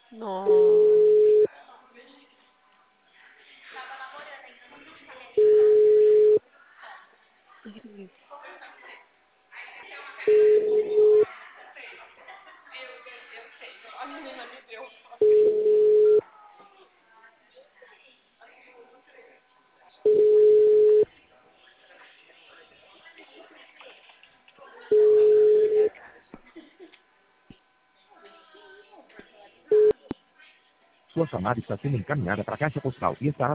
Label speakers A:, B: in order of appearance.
A: Nossa.
B: Sua chamada está sendo encaminhada para a caixa postal e estará